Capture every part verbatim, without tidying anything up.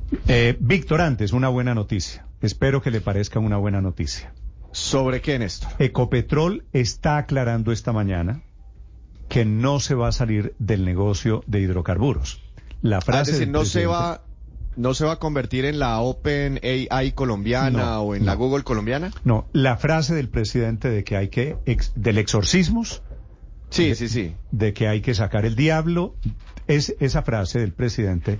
Eh, Víctor, antes, una buena noticia. Espero que le parezca una buena noticia. ¿Sobre qué, Néstor? Ecopetrol está aclarando esta mañana que no se va a salir del negocio de hidrocarburos. La frase ah, es decir, del no presidente... se va, no se va a convertir en la Open A I colombiana no, o en no, la Google colombiana. No, la frase del presidente de que hay que ex, del exorcismos, sí, de, sí, sí, de que hay que sacar el diablo, es esa frase del presidente.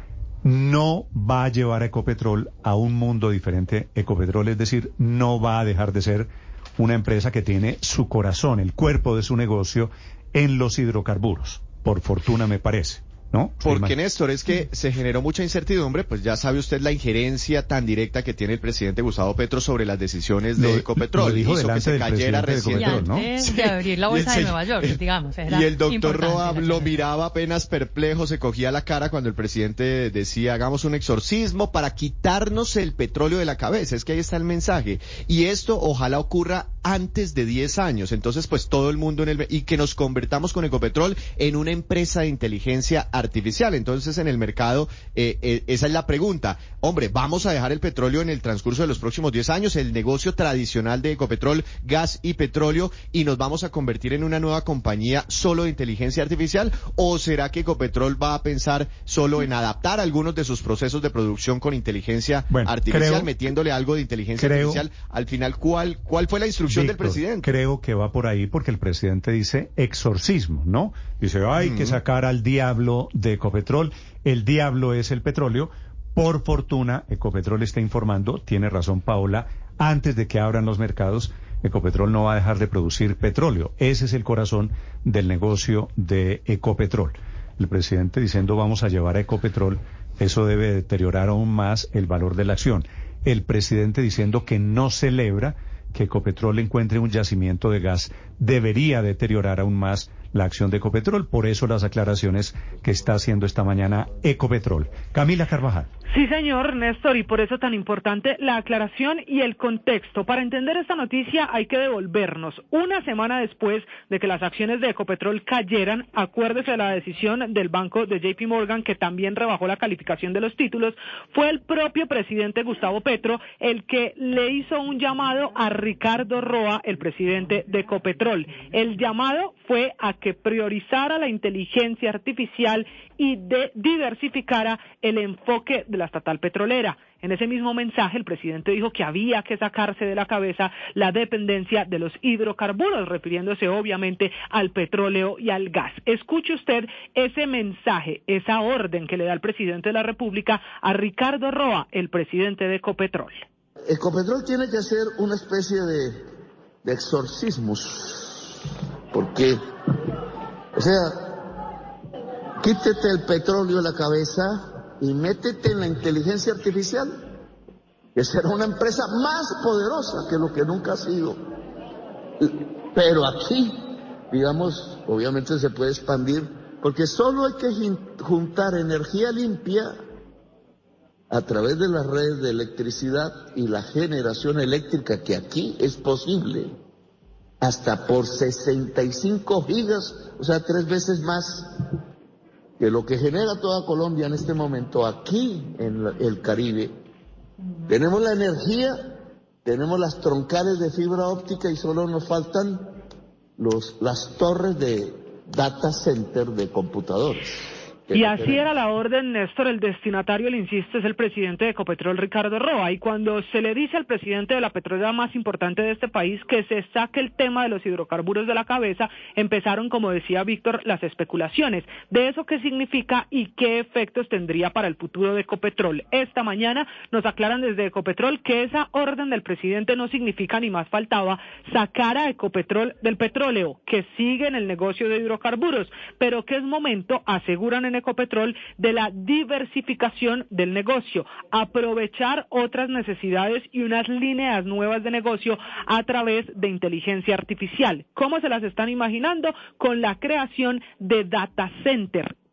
No va a llevar a Ecopetrol a un mundo diferente. Ecopetrol, es decir, no va a dejar de ser una empresa que tiene su corazón, el cuerpo de su negocio en los hidrocarburos. Por fortuna, me parece, ¿no? Porque, Néstor, es que se generó mucha incertidumbre, pues ya sabe usted la injerencia tan directa que tiene el presidente Gustavo Petro sobre las decisiones de lo, Ecopetrol. Lo dijo hizo que se cayera recién. Y antes de abrir la bolsa de Nueva York, digamos. Y el doctor Roa lo miraba apenas perplejo, se cogía la cara cuando el presidente decía, hagamos un exorcismo para quitarnos el petróleo de la cabeza. Es que ahí está el mensaje. Y esto ojalá ocurra antes de diez años. Entonces, pues todo el mundo en el... y que nos convertamos con Ecopetrol en una empresa de inteligencia artificial. Entonces, en el mercado, eh, eh, esa es la pregunta. Hombre, ¿vamos a dejar el petróleo en el transcurso de los próximos diez años, el negocio tradicional de Ecopetrol, gas y petróleo, y nos vamos a convertir en una nueva compañía solo de inteligencia artificial? ¿O será que Ecopetrol va a pensar solo en adaptar algunos de sus procesos de producción con inteligencia bueno, artificial, creo, metiéndole algo de inteligencia creo, artificial? Al final, ¿cuál, cuál fue la instrucción Víctor, del presidente? Creo que va por ahí porque el presidente dice exorcismo, ¿no? Dice, hay mm. que sacar al diablo de Ecopetrol. El diablo es el petróleo. Por fortuna, Ecopetrol está informando, tiene razón Paola, antes de que abran los mercados, Ecopetrol no va a dejar de producir petróleo. Ese es el corazón del negocio de Ecopetrol. El presidente diciendo vamos a llevar a Ecopetrol, eso debe deteriorar aún más el valor de la acción. El presidente diciendo que no celebra que Ecopetrol encuentre un yacimiento de gas, debería deteriorar aún más la acción de Ecopetrol, por eso las aclaraciones que está haciendo esta mañana Ecopetrol. Camila Carvajal. Sí, señor Néstor, y por eso tan importante la aclaración y el contexto. Para entender esta noticia hay que devolvernos. Una semana después de que las acciones de Ecopetrol cayeran, acuérdese de la decisión del banco de J P Morgan, que también rebajó la calificación de los títulos, fue el propio presidente Gustavo Petro el que le hizo un llamado a Ricardo Roa, el presidente de Ecopetrol. El llamado fue a que priorizara la inteligencia artificial y de diversificara el enfoque de la estatal petrolera. En ese mismo mensaje, el presidente dijo que había que sacarse de la cabeza la dependencia de los hidrocarburos, refiriéndose obviamente al petróleo y al gas. Escuche usted ese mensaje, esa orden que le da el presidente de la República a Ricardo Roa, el presidente de Ecopetrol. Ecopetrol tiene que hacer una especie de, de exorcismos, porque, o sea, quítete el petróleo de la cabeza y métete en la inteligencia artificial, que será una empresa más poderosa que lo que nunca ha sido. Pero aquí, digamos, obviamente se puede expandir, porque solo hay que juntar energía limpia a través de las redes de electricidad y la generación eléctrica, que aquí es posible, hasta por sesenta y cinco gigas, o sea, tres veces más que lo que genera toda Colombia en este momento aquí en el Caribe. Tenemos la energía, tenemos las troncales de fibra óptica y solo nos faltan los, las torres de data center de computadores. Y así era la orden, Néstor. El destinatario, le insisto, es el presidente de Ecopetrol, Ricardo Roa. Y cuando se le dice al presidente de la petrolera más importante de este país que se saque el tema de los hidrocarburos de la cabeza, empezaron, como decía Víctor, las especulaciones de eso qué significa y qué efectos tendría para el futuro de Ecopetrol. Esta mañana nos aclaran desde Ecopetrol que esa orden del presidente no significa, ni más faltaba, sacar a Ecopetrol del petróleo, que sigue en el negocio de hidrocarburos, pero que es momento, aseguran en Ecopetrol, de la diversificación del negocio, aprovechar otras necesidades y unas líneas nuevas de negocio a través de inteligencia artificial. ¿Cómo se las están imaginando? Con la creación de data center.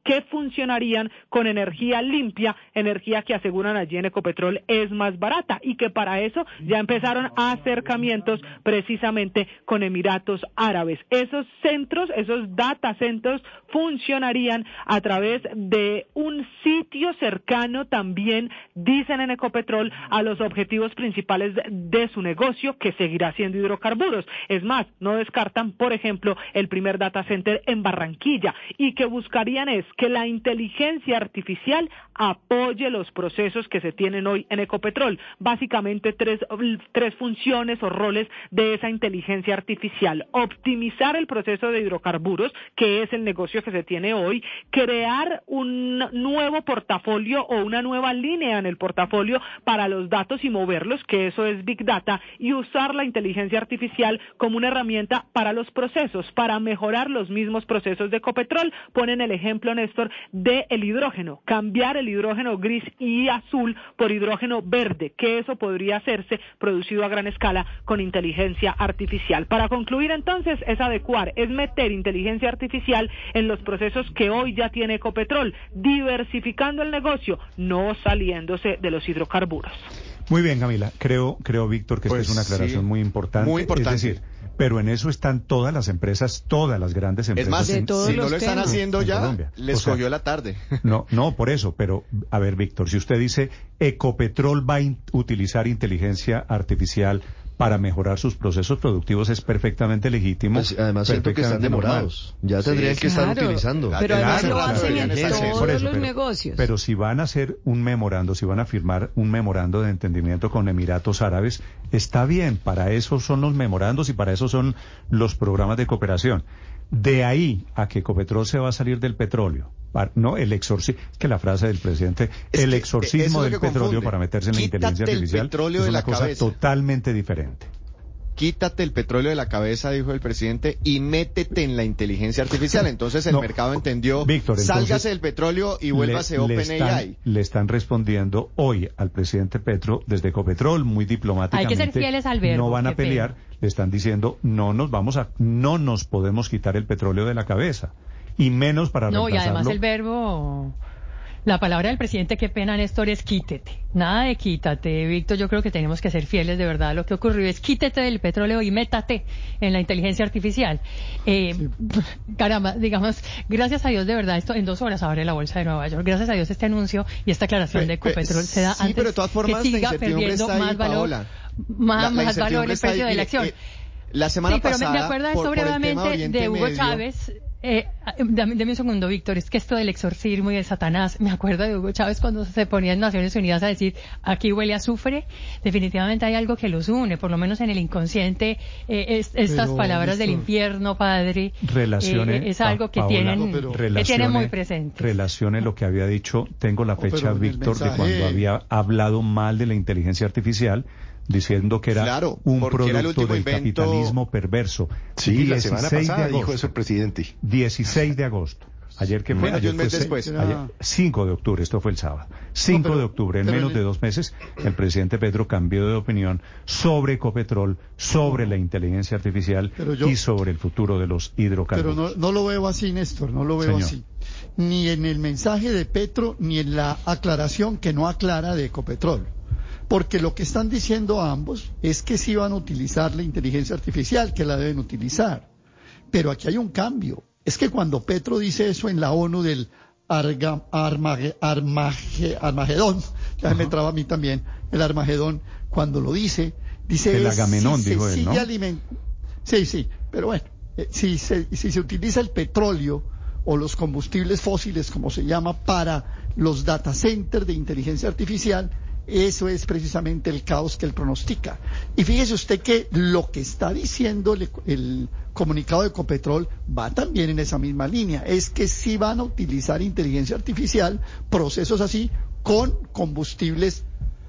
que funcionarían con energía limpia, energía que aseguran allí en Ecopetrol es más barata y que para eso ya empezaron acercamientos precisamente con Emiratos Árabes. Esos centros, esos data centers funcionarían a través de un sitio cercano también, dicen en Ecopetrol, a los objetivos principales de, de su negocio, que seguirá siendo hidrocarburos. Es más, no descartan, por ejemplo, el primer data center en Barranquilla, y que buscarían es que la inteligencia artificial apoye los procesos que se tienen hoy en Ecopetrol. Básicamente tres, tres funciones o roles de esa inteligencia artificial: optimizar el proceso de hidrocarburos, que es el negocio que se tiene hoy, crear un nuevo portafolio o una nueva línea en el portafolio para los datos y moverlos, que eso es Big Data, y usar la inteligencia artificial como una herramienta para los procesos, para mejorar los mismos procesos de Ecopetrol. Ponen el ejemplo, Néstor, de el hidrógeno, cambiar el hidrógeno gris y azul por hidrógeno verde, que eso podría hacerse producido a gran escala con inteligencia artificial. Para concluir, entonces, es adecuar, es meter inteligencia artificial en los procesos que hoy ya tiene Ecopetrol, diversificando el negocio, no saliéndose de los hidrocarburos. Muy bien, Camila. Creo, creo, Víctor, que Pues esta es una aclaración sí, muy importante. muy importante. Es decir, pero en eso están todas las empresas, todas las grandes empresas. Es más, en, si no lo están temas. haciendo en ya, Colombia. les O sea, cogió la tarde. No, no, por eso, pero a ver, Víctor, si usted dice Ecopetrol va a in- utilizar inteligencia artificial para mejorar sus procesos productivos, es perfectamente legítimo. Pues, además siento que están perfectamente demorados. normal. Ya tendrían Sí, que estar claro, utilizando. pero además Claro, lo claro, hacen en deberían estar todos por eso, los pero- negocios. Pero si van a hacer un memorando, si van a firmar un memorando de entendimiento con Emiratos Árabes, está bien, para eso son los memorandos y para eso son los programas de cooperación. De ahí a que Ecopetrol se va a salir del petróleo, para- no el exorcismo, es que la frase del presidente, Es el que exorcismo eso es del lo que petróleo confunde. para meterse en la Quítate inteligencia el artificial petróleo es de una la cosa cabeza. totalmente diferente. Quítate el petróleo de la cabeza, dijo el presidente, y métete en la inteligencia artificial. Entonces el No, mercado entendió, Víctor, entonces, sálgase del petróleo y vuélvase le, le OpenAI. están, le están respondiendo hoy al presidente Petro desde Ecopetrol muy diplomáticamente. Hay que ser fieles al verbo, No van a qué pelear, pena. le están diciendo no nos vamos a, no nos podemos quitar el petróleo de la cabeza y menos para No, y reemplazarlo. además el verbo, la palabra del presidente, qué pena, Néstor, es quítete. Nada de quítate, Víctor. Yo creo que tenemos que ser fieles de verdad. Lo que ocurrió es quítete del petróleo y métate en la inteligencia artificial. Eh, sí. Caramba, digamos, gracias a Dios, de verdad, esto en dos horas abre la bolsa de Nueva York. Gracias a Dios este anuncio y esta aclaración pe, de Ecopetrol pe, se da sí, antes pero de todas formas, que siga perdiendo ahí, más valor, Paola. más, la, la más valor el precio ahí, de la acción. Eh, la semana sí, pero pasada, me acuerdo por, esto brevemente de Hugo Medio. Chávez. Eh, dame, dame un segundo, Víctor, es que esto del exorcismo y de Satanás, me acuerdo de Hugo Chávez cuando se ponía en Naciones Unidas a decir, aquí huele a azufre. Definitivamente hay algo que los une, por lo menos en el inconsciente, eh, es, estas pero, palabras del infierno, padre, relacione, eh, es algo que, Paola, tienen, pero, que tienen muy presente. Relacione lo que había dicho, tengo la fecha, no, Víctor, de cuando había hablado mal de la inteligencia artificial, diciendo que era claro, un producto era el del invento... capitalismo perverso. Sí, la semana pasada dijo eso el presidente. dieciséis de agosto. Ayer que fue, menos ayer de un mes fue después. Ayer, cinco de octubre, esto fue el sábado. cinco no, pero, de octubre, en menos el... de dos meses, el presidente Petro cambió de opinión sobre Ecopetrol, sobre no, la inteligencia artificial yo, y sobre el futuro de los hidrocarburos. Pero no, no lo veo así, Néstor, no lo veo Señor. así. Ni en el mensaje de Petro, ni en la aclaración que no aclara de Ecopetrol. Porque lo que están diciendo ambos es que sí van a utilizar la inteligencia artificial, que la deben utilizar. Pero aquí hay un cambio. Es que cuando Petro dice eso en la ONU del Arga, Armage, Armage, Armagedón, ya me traba a mí también, el Armagedón, cuando lo dice, dice... El Agamenón, si dijo se él, ¿no? Aliment... Sí, sí, pero bueno, eh, si, se, si se utiliza el petróleo o los combustibles fósiles, como se llama, para los data centers de inteligencia artificial, eso es precisamente el caos que él pronostica. Y fíjese usted que lo que está diciendo el, el comunicado de Ecopetrol va también en esa misma línea. Es que sí van a utilizar inteligencia artificial, procesos así, con combustibles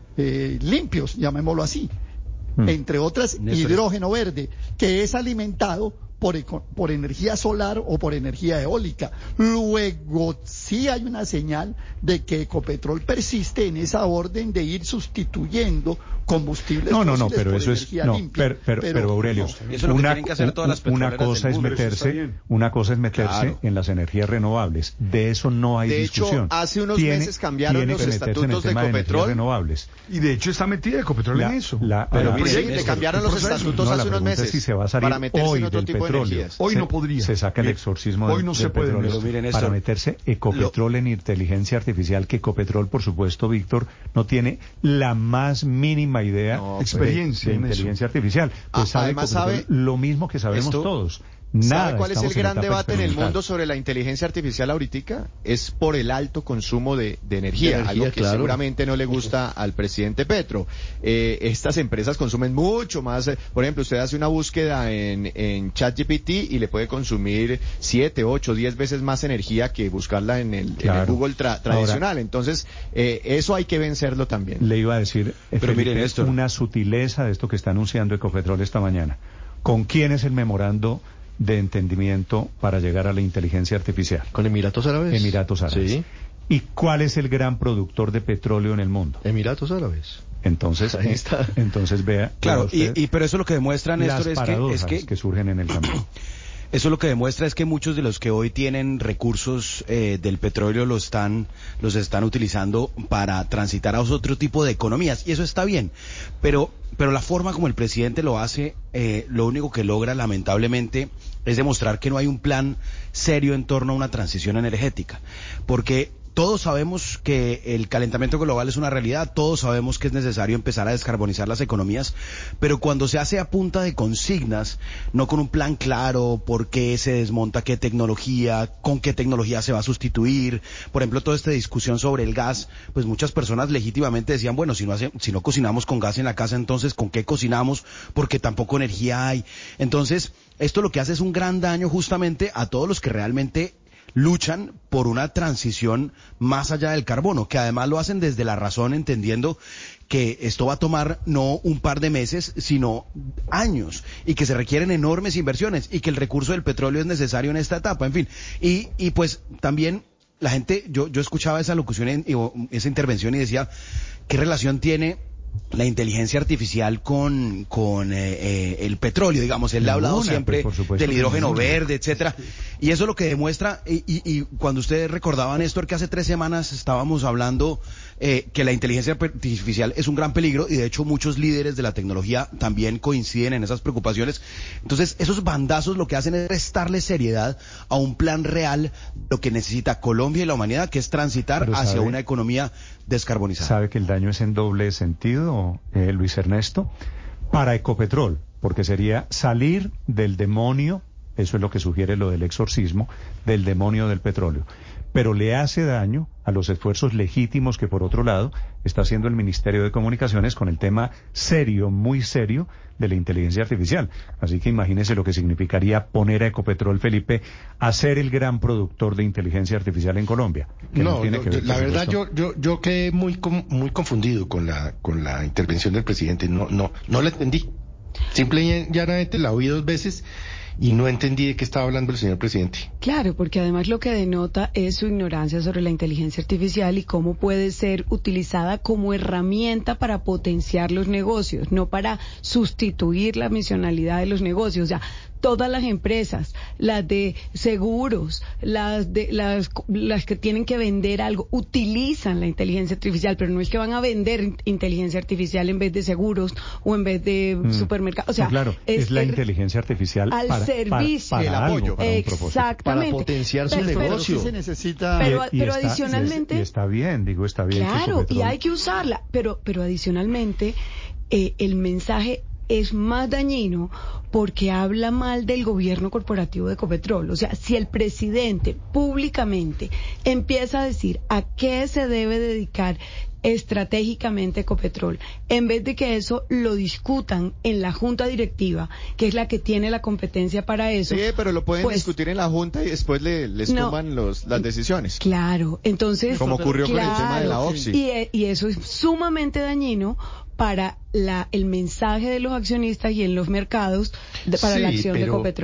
eh, limpios, llamémoslo así. Hmm. Entre otras, Néstor. Hidrógeno verde, que es alimentado por, por energía solar o por energía eólica. Luego sí hay una señal de que Ecopetrol persiste en esa orden de ir sustituyendo combustibles no, no, no, fósiles pero por eso es energía no, limpia. pero, pero, pero, pero Aurelio, no, eso es lo que una, tienen que hacer todas las una petroleras cosa del es mundo, meterse, una cosa es meterse Claro. en las energías renovables. De eso no hay De discusión. hecho, hace unos Tiene- meses cambiaron tiene los que meterse en el estatutos de tema energías Ecopetrol. renovables. Y de hecho está metida Ecopetrol La- en eso. la- Pero la- mire, proyecto, le cambiaron el los proceso. estatutos No, la hace unos pregunta meses es si se va a salir para meterse hoy en otro del tipo de petróleo. energías. Hoy Se- no podría. Se saca el Mi- exorcismo hoy del- no se del puede, petróleo pero miren, para Néstor, meterse Ecopetrol en inteligencia artificial, que Ecopetrol, por supuesto, Víctor, no tiene la más mínima idea No, de- experiencia de, en eso. inteligencia artificial. Pues Ah, sabe además Ecopetrol sabe- lo mismo que sabemos esto- todos. Nada, ¿Sabe cuál es el estamos en gran etapa debate en el experimental. mundo sobre la inteligencia artificial ahorita? Es por el alto consumo de, de energía, De energía, algo que claro. seguramente no le gusta al presidente Petro. Eh, estas empresas consumen mucho más. eh, Por ejemplo, usted hace una búsqueda en, en ChatGPT y le puede consumir siete, ocho, diez veces más energía que buscarla en el, en el Claro. Google tra- tradicional. Entonces, eh, eso hay que vencerlo también. Le iba a decir, eh, Pero Felipe, miren, Néstor. una sutileza de esto que está anunciando Ecopetrol esta mañana. ¿Con quién es el memorando de entendimiento para llegar a la inteligencia artificial? Con Emiratos Árabes. Emiratos Árabes. Sí, ¿Y cuál es el gran productor de petróleo en el mundo? Emiratos Árabes. Entonces, Ahí está. entonces vea. Claro, vea usted y, y pero eso lo que demuestra, las Néstor, es que, paradojas es que que surgen en el camino. Eso lo que demuestra es que muchos de los que hoy tienen recursos eh, del petróleo lo están, los están utilizando para transitar a otro tipo de economías, y eso está bien, pero, pero la forma como el presidente lo hace, eh, lo único que logra lamentablemente es demostrar que no hay un plan serio en torno a una transición energética, porque todos sabemos que el calentamiento global es una realidad, todos sabemos que es necesario empezar a descarbonizar las economías, pero cuando se hace a punta de consignas, no con un plan claro, por qué se desmonta qué tecnología, con qué tecnología se va a sustituir, por ejemplo, toda esta discusión sobre el gas, pues muchas personas legítimamente decían, bueno, si no hace, si no cocinamos con gas en la casa, entonces ¿con qué cocinamos? Porque tampoco energía hay. Entonces, esto lo que hace es un gran daño justamente a todos los que realmente luchan por una transición más allá del carbono, que además lo hacen desde la razón, entendiendo que esto va a tomar no un par de meses, sino años, y que se requieren enormes inversiones, y que el recurso del petróleo es necesario en esta etapa, en fin. Y, y pues también la gente, yo, yo escuchaba esa locución, en, esa intervención y decía, ¿qué relación tiene la inteligencia artificial con, con eh, eh, el petróleo, digamos? Él ha hablado Ninguna, siempre pues, por supuesto del que hidrógeno ninguna. verde, etcétera, y eso lo que demuestra, y, y, y cuando ustedes recordaban, Néstor, que hace tres semanas estábamos hablando eh, que la inteligencia artificial es un gran peligro, y de hecho muchos líderes de la tecnología también coinciden en esas preocupaciones. Entonces, esos bandazos lo que hacen es restarle seriedad a un plan real, lo que necesita Colombia y la humanidad, que es transitar Pero hacia sabe- una economía descarbonizada. ¿Sabe que el daño es en doble sentido, eh, Luis Ernesto? Para Ecopetrol, porque sería salir del demonio, eso es lo que sugiere lo del exorcismo, del demonio del petróleo. Pero le hace daño a los esfuerzos legítimos que, por otro lado, está haciendo el Ministerio de Comunicaciones con el tema serio, muy serio, de la inteligencia artificial. Así que imagínese lo que significaría poner a Ecopetrol, Felipe, a ser el gran productor de inteligencia artificial en Colombia. Que no, No, tiene yo- que ver, la por verdad supuesto. yo, yo, yo quedé muy, com- muy confundido con la, con la intervención del presidente. No, no, no la entendí. Simple y llanamente la oí dos veces y no entendí de qué estaba hablando el señor presidente. Claro, porque además lo que denota es su ignorancia sobre la inteligencia artificial y cómo puede ser utilizada como herramienta para potenciar los negocios, no para sustituir la misionalidad de los negocios. O sea, todas las empresas, las de seguros, las de las, las que tienen que vender algo, utilizan la inteligencia artificial, pero no es que van a vender in- inteligencia artificial en vez de seguros o en vez de Mm. supermercados. O sea, No, claro, es, la er- inteligencia artificial al para, servicio, para, para el algo, apoyo. para un propósito. Exactamente. Para potenciar su Pero- pero Pero sí negocio. se necesita... Pero- Y- y pero está- adicionalmente- y está bien, digo, está bien. que Claro, y Ecopetrol- hay que usarla, pero, pero adicionalmente eh, el mensaje es más dañino porque habla mal del gobierno corporativo de Ecopetrol. O sea, si el presidente públicamente empieza a decir a qué se debe dedicar estratégicamente Ecopetrol, en vez de que eso lo discutan en la junta directiva, que es la que tiene la competencia para eso. Sí, pero lo pueden pues, discutir en la Junta y después le, les No. tumban los, las decisiones. Claro, entonces... Como ocurrió con el claro, tema de la Oxy. Y, eh, y eso es sumamente dañino para la, el mensaje de los accionistas y en los mercados de- para Sí, la acción de pero- Ecopetrol.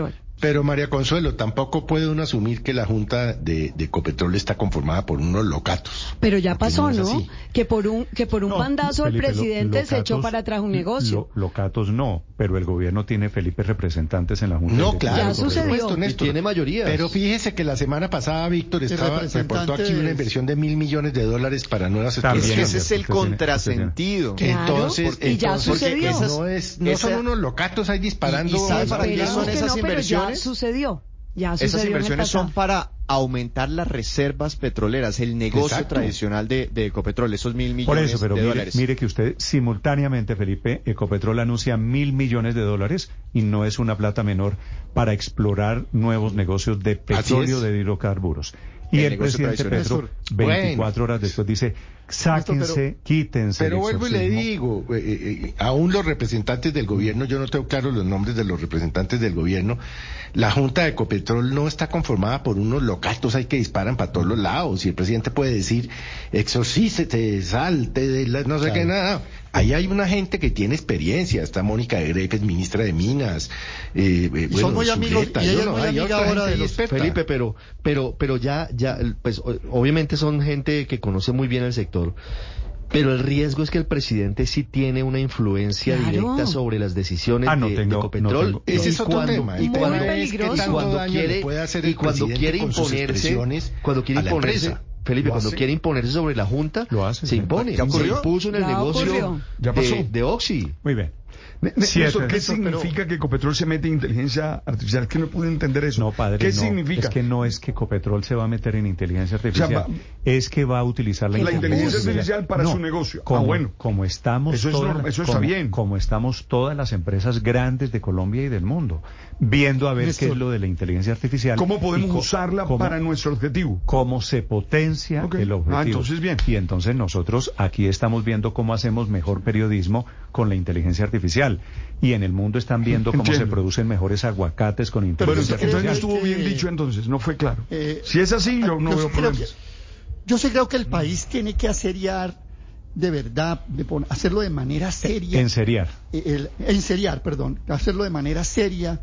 Pero María Consuelo, tampoco puede uno asumir que la Junta de, de Ecopetrol está conformada por unos locatos. Pero ya pasó, no, ¿no? Es que por un que por un No, bandazo Felipe, el presidente lo, se echó para atrás un negocio. Lo, locatos no, pero el gobierno tiene, Felipe, representantes en la Junta. No, de claro, ya por sucedió. supuesto, Néstor. Y tiene mayoría. Pero fíjese que la semana pasada Víctor estaba reportó aquí una inversión de mil millones de dólares para nuevas También, Es que exploraciones. ese es el Usted tiene- contrasentido. Claro, Entonces, y ya entonces sucedió. no es, no Esa- son unos locatos ahí disparando. ¿Y- y sabe para qué Esperemos son que esas no, pero ya inversiones? sucedió. Ya sucedió Esas en el inversiones son pasado. para aumentar las reservas petroleras, el negocio Exacto. tradicional de, de Ecopetrol, esos mil millones Por eso, pero de mire, dólares. mire que usted simultáneamente, Felipe, Ecopetrol anuncia mil millones de dólares y no es una plata menor para explorar nuevos negocios de petróleo, es. de hidrocarburos. Y El el, negocio presidente tradicional. Petro, veinticuatro horas después, dice, sáquense, pero- quítense. Pero el vuelvo y le exorcismo. digo, eh, eh, aún los representantes del gobierno, yo no tengo claro los nombres de los representantes del gobierno, la Junta de Ecopetrol no está conformada por unos locatos ahí que disparan para todos los lados, y el presidente puede decir, exorcícete, salte, de la, no sé Claro. qué, nada. Ahí hay una gente que tiene experiencia, está Mónica de Grefes, ministra de Minas, eh, eh, Y son bueno, muy amigos, Zuleta, y ella yo es no, muy hay amiga otra ahora gente de ahí los- experta. Felipe, pero, pero, pero ya, ya, pues, o- obviamente son gente que conoce muy bien el sector. Pero el riesgo es que el presidente sí tiene una influencia Claro. directa sobre las decisiones Ah, no de, tengo- de no Ecopetrol. tengo- Ese Y es otro cuando- tema. Y El Muy cuando, tema es qué peligroso. y tanto cuando daño quiere, le puede hacer y el cuando presidente quiere con sus imponerse, expresiones cuando quiere a la imponerse, empresa. Felipe, Lo cuando hace. quiere imponerse sobre la Junta, Lo hace, se sí. impone. ¿Ya ocurrió? Se impuso en el Ya negocio ocurrió. Ya pasó. de, de Oxy. Muy bien. Ne- ne- Siete. Néstor, ¿qué Néstor, pero- significa que Ecopetrol se mete en inteligencia artificial? Que no pude entender eso. No, padre, ¿Qué no. significa? Es que no es que Ecopetrol se va a meter en inteligencia artificial, va- es que va a utilizar la, La inteligencia artificial artificial para No, su negocio. Ah, Como, bueno. como estamos Eso es todas norma- las- eso está como- bien. como estamos todas las empresas grandes de Colombia y del mundo, viendo a ver Néstor, qué es lo de la inteligencia artificial. ¿Cómo y podemos co- usarla cómo- para nuestro objetivo? cómo se potencia Ok. el objetivo. Ah, entonces bien. Y entonces nosotros aquí estamos viendo cómo hacemos mejor periodismo con la inteligencia artificial. Y en el mundo están viendo cómo Entiendo. se producen mejores aguacates con Pero Bueno, inteligencia yo creo entonces no que estuvo hay bien que- dicho entonces, no fue claro. Eh, si es así, yo no yo veo sí creo problemas. que- Yo sí creo que el país tiene que aseriar de verdad, de pon- hacerlo de manera seria. Enseriar. el, enseriar, perdón, hacerlo de manera seria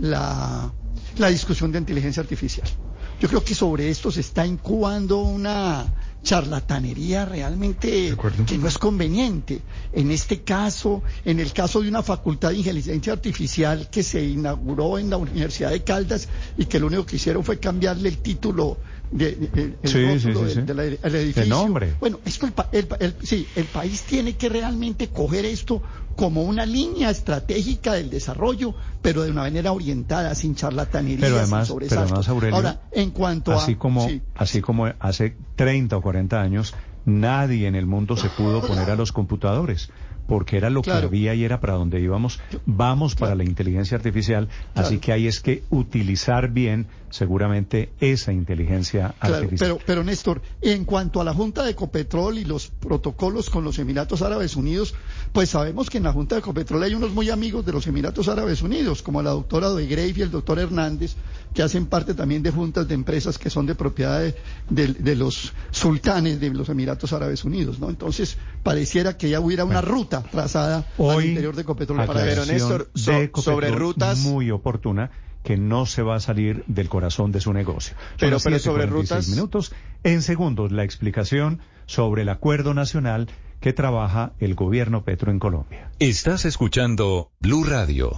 la, la discusión de inteligencia artificial. Yo creo que sobre esto se está incubando una charlatanería realmente que no es conveniente. En este caso, en el caso de una facultad de inteligencia artificial que se inauguró en la Universidad de Caldas y que lo único que hicieron fue cambiarle el título de, de- el Sí, rótulo sí, sí, del- sí. del ed- el edificio. El nombre. Bueno, esto el, pa- el pa- el- sí, el país tiene que realmente coger esto como una línea estratégica del desarrollo, pero de una manera orientada, sin charlatanerías, Pero además, sin pero sobresaltos. además, Aurelio, Ahora, en cuanto a... así como, sí. así como hace treinta o cuarenta años, nadie en el mundo se pudo poner a los computadores, porque era lo Claro. que había y era para donde íbamos. Vamos para Claro. la inteligencia artificial, Claro. así que hay es que utilizar bien, seguramente, esa inteligencia Claro, artificial. pero, pero Néstor, en cuanto a la Junta de Ecopetrol y los protocolos con los Emiratos Árabes Unidos, pues sabemos que en la Junta de Ecopetrol hay unos muy amigos de los Emiratos Árabes Unidos, como la doctora De Grey y el doctor Hernández, que hacen parte también de juntas de empresas que son de propiedad de, de- de los sultanes de los Emiratos Árabes Unidos, ¿no? Entonces, pareciera que ya hubiera una ruta trazada al Hoy, interior de Ecopetrol para Pero, aclaración Néstor, so- de Ecopetrol sobre rutas- muy oportuna, que no se va a salir del corazón de su negocio. Son Pero- las pero siete sobre cuarenta y seis rutas- minutos. En segundos, la explicación sobre el acuerdo nacional que trabaja el gobierno Petro en Colombia. Estás escuchando Blue Radio.